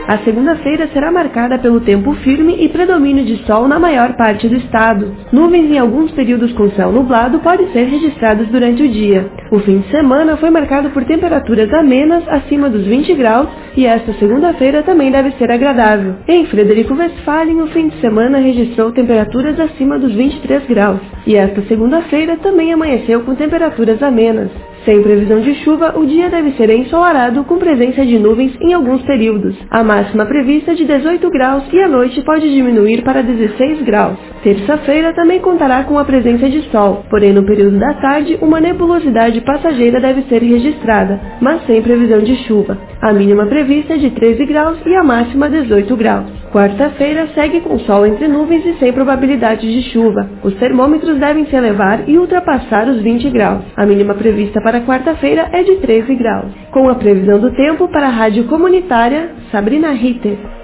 A segunda-feira será marcada pelo tempo firme e predomínio de sol na maior parte do estado. Nuvens em alguns períodos com céu nublado podem ser registrados durante o dia. O fim de semana foi marcado por temperaturas amenas acima dos 20 graus e esta segunda-feira também deve ser agradável. Em Frederico Westphalen, o fim de semana registrou temperaturas acima dos 23 graus e esta segunda-feira também amanheceu com temperaturas amenas. Sem previsão de chuva, o dia deve ser ensolarado com presença de nuvens em alguns períodos. A máxima prevista é de 18 graus e a noite pode diminuir para 16 graus. Terça-feira também contará com a presença de sol, porém no período da tarde uma nebulosidade passageira deve ser registrada, mas sem previsão de chuva. A mínima prevista é de 13 graus e a máxima 18 graus. Quarta-feira segue com sol entre nuvens e sem probabilidade de chuva. Os termômetros devem se elevar e ultrapassar os 20 graus. A mínima prevista para quarta-feira é de 13 graus. Com a previsão do tempo para a Rádio Comunitária, Sabrina Ritter.